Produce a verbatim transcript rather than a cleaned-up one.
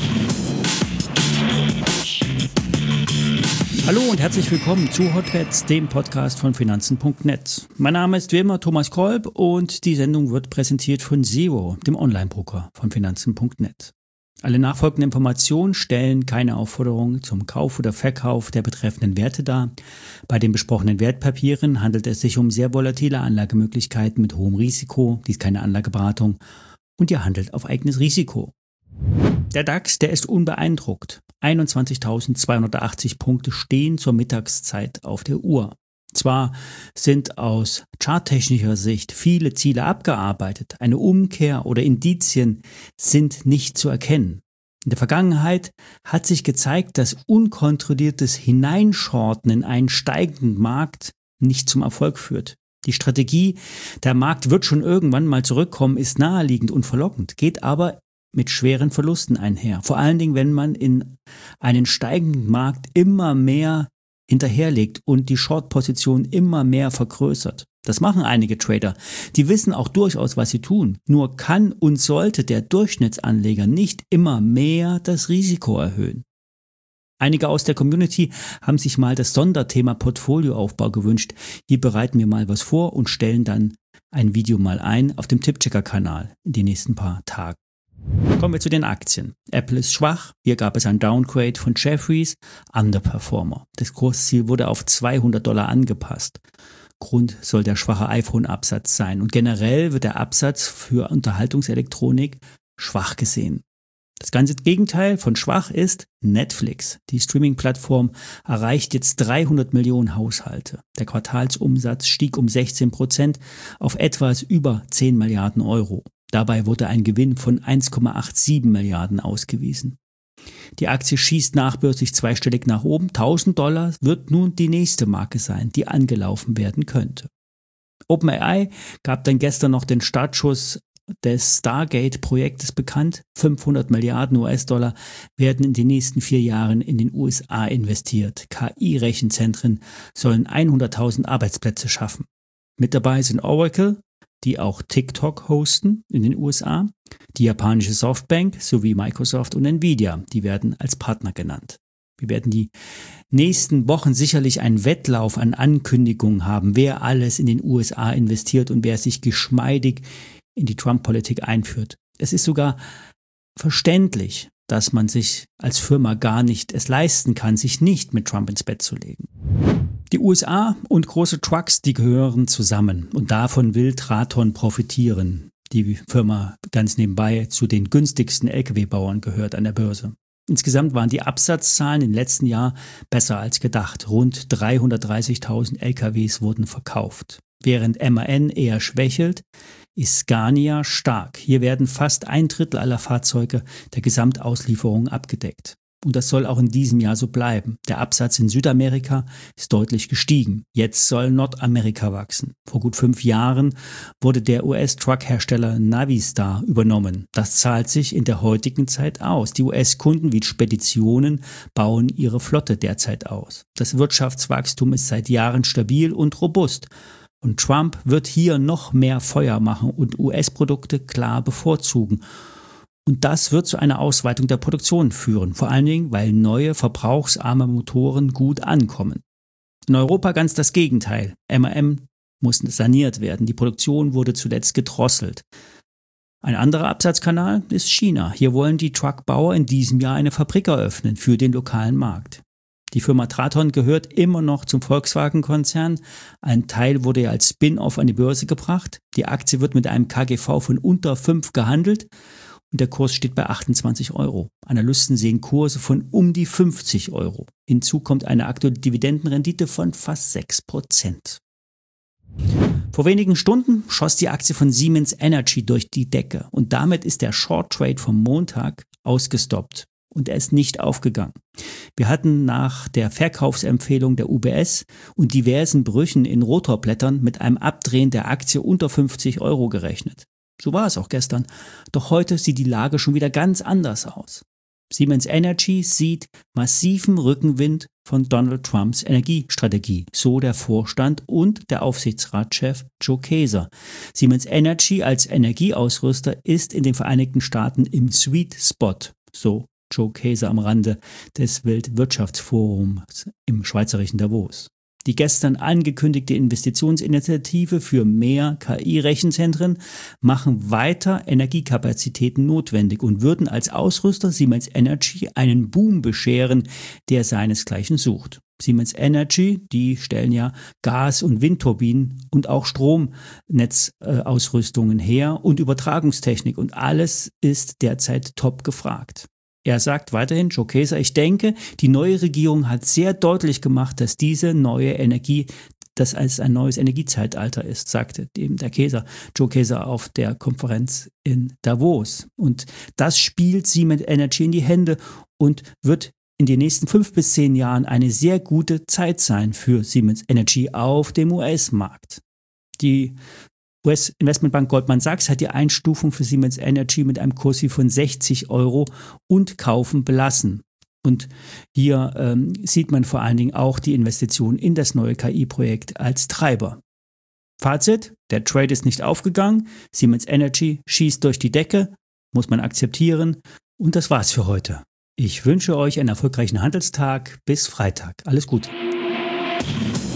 Hallo und herzlich willkommen zu Hotbets, dem Podcast von Finanzen Punkt net. Mein Name ist wie immer Thomas Kolb und die Sendung wird präsentiert von Zero, dem Online-Broker von Finanzen Punkt net. Alle nachfolgenden Informationen stellen keine Aufforderung zum Kauf oder Verkauf der betreffenden Werte dar. Bei den besprochenen Wertpapieren handelt es sich um sehr volatile Anlagemöglichkeiten mit hohem Risiko, dies ist keine Anlageberatung und ihr handelt auf eigenes Risiko. Der DAX, der ist unbeeindruckt. einundzwanzigtausendzweihundertachtzig Punkte stehen zur Mittagszeit auf der Uhr. Zwar sind aus charttechnischer Sicht viele Ziele abgearbeitet, eine Umkehr oder Indizien sind nicht zu erkennen. In der Vergangenheit hat sich gezeigt, dass unkontrolliertes Hineinschorten in einen steigenden Markt nicht zum Erfolg führt. Die Strategie, der Markt wird schon irgendwann mal zurückkommen, ist naheliegend und verlockend, geht aber mit schweren Verlusten einher. Vor allen Dingen, wenn man in einen steigenden Markt immer mehr hinterherlegt und die Short-Position immer mehr vergrößert. Das machen einige Trader. Die wissen auch durchaus, was sie tun. Nur kann und sollte der Durchschnittsanleger nicht immer mehr das Risiko erhöhen. Einige aus der Community haben sich mal das Sonderthema Portfolioaufbau gewünscht. Hier bereiten wir mal was vor und stellen dann ein Video mal ein auf dem Tippchecker-Kanal in den nächsten paar Tagen. Kommen wir zu den Aktien. Apple ist schwach. Hier gab es ein Downgrade von Jefferies, Underperformer. Das Kursziel wurde auf zweihundert Dollar angepasst. Grund soll der schwache iPhone-Absatz sein. Und generell wird der Absatz für Unterhaltungselektronik schwach gesehen. Das ganze Gegenteil von schwach ist Netflix. Die Streaming-Plattform erreicht jetzt dreihundert Millionen Haushalte. Der Quartalsumsatz stieg um sechzehn Prozent auf etwas über zehn Milliarden Euro. Dabei wurde ein Gewinn von eins Komma siebenundachtzig Milliarden ausgewiesen. Die Aktie schießt nachbörslich zweistellig nach oben. tausend Dollar wird nun die nächste Marke sein, die angelaufen werden könnte. OpenAI gab dann gestern noch den Startschuss des Stargate-Projektes bekannt. fünfhundert Milliarden U S-Dollar werden in den nächsten vier Jahren in den U S A investiert. K I-Rechenzentren sollen hunderttausend Arbeitsplätze schaffen. Mit dabei sind Oracle, die auch TikTok hosten in den U S A, die japanische Softbank sowie Microsoft und Nvidia, die werden als Partner genannt. Wir werden die nächsten Wochen sicherlich einen Wettlauf an Ankündigungen haben, wer alles in den U S A investiert und wer sich geschmeidig in die Trump-Politik einführt. Es ist sogar verständlich, dass man sich als Firma gar nicht es leisten kann, sich nicht mit Trump ins Bett zu legen. Die U S A und große Trucks, die gehören zusammen und davon will Traton profitieren. Die Firma ganz nebenbei zu den günstigsten L K W-Bauern gehört an der Börse. Insgesamt waren die Absatzzahlen im letzten Jahr besser als gedacht. Rund dreihundertdreißigtausend L K Ws wurden verkauft. Während M A N eher schwächelt, ist Scania stark. Hier werden fast ein Drittel aller Fahrzeuge der Gesamtauslieferung abgedeckt. Und das soll auch in diesem Jahr so bleiben. Der Absatz in Südamerika ist deutlich gestiegen. Jetzt soll Nordamerika wachsen. Vor gut fünf Jahren wurde der U S-Truckhersteller Navistar übernommen. Das zahlt sich in der heutigen Zeit aus. Die U S-Kunden wie Speditionen bauen ihre Flotte derzeit aus. Das Wirtschaftswachstum ist seit Jahren stabil und robust. Und Trump wird hier noch mehr Feuer machen und U S-Produkte klar bevorzugen. Und das wird zu einer Ausweitung der Produktion führen, vor allen Dingen, weil neue verbrauchsarme Motoren gut ankommen. In Europa ganz das Gegenteil. M A N muss saniert werden. Die Produktion wurde zuletzt gedrosselt. Ein anderer Absatzkanal ist China. Hier wollen die Truckbauer in diesem Jahr eine Fabrik eröffnen für den lokalen Markt. Die Firma Traton gehört immer noch zum Volkswagen-Konzern. Ein Teil wurde ja als Spin-off an die Börse gebracht. Die Aktie wird mit einem K G V von unter fünf gehandelt. Und der Kurs steht bei achtundzwanzig Euro. Analysten sehen Kurse von um die fünfzig Euro. Hinzu kommt eine aktuelle Dividendenrendite von fast sechs Prozent. Vor wenigen Stunden schoss die Aktie von Siemens Energy durch die Decke und damit ist der Short Trade vom Montag ausgestoppt und er ist nicht aufgegangen. Wir hatten nach der Verkaufsempfehlung der U B S und diversen Brüchen in Rotorblättern mit einem Abdrehen der Aktie unter fünfzig Euro gerechnet. So war es auch gestern. Doch heute sieht die Lage schon wieder ganz anders aus. Siemens Energy sieht massiven Rückenwind von Donald Trumps Energiestrategie, so der Vorstand und der Aufsichtsratschef Joe Kaeser. Siemens Energy als Energieausrüster ist in den Vereinigten Staaten im Sweet Spot, so Joe Kaeser am Rande des Weltwirtschaftsforums im schweizerischen Davos. Die gestern angekündigte Investitionsinitiative für mehr K I-Rechenzentren machen weiter Energiekapazitäten notwendig und würden als Ausrüster Siemens Energy einen Boom bescheren, der seinesgleichen sucht. Siemens Energy, die stellen ja Gas- und Windturbinen und auch Stromnetzausrüstungen her und Übertragungstechnik und alles ist derzeit top gefragt. Er sagt weiterhin, Joe Kaeser, ich denke, die neue Regierung hat sehr deutlich gemacht, dass diese neue Energie, dass es ein neues Energiezeitalter ist, sagte eben der Kaeser, Joe Kaeser auf der Konferenz in Davos. Und das spielt Siemens Energy in die Hände und wird in den nächsten fünf bis zehn Jahren eine sehr gute Zeit sein für Siemens Energy auf dem U S-Markt. Die U S-Investmentbank Goldman Sachs hat die Einstufung für Siemens Energy mit einem Kurs von sechzig Euro und Kaufen belassen. Und hier ähm, sieht man vor allen Dingen auch die Investition in das neue K I-Projekt als Treiber. Fazit, der Trade ist nicht aufgegangen, Siemens Energy schießt durch die Decke, muss man akzeptieren und das war's für heute. Ich wünsche euch einen erfolgreichen Handelstag bis Freitag. Alles Gute.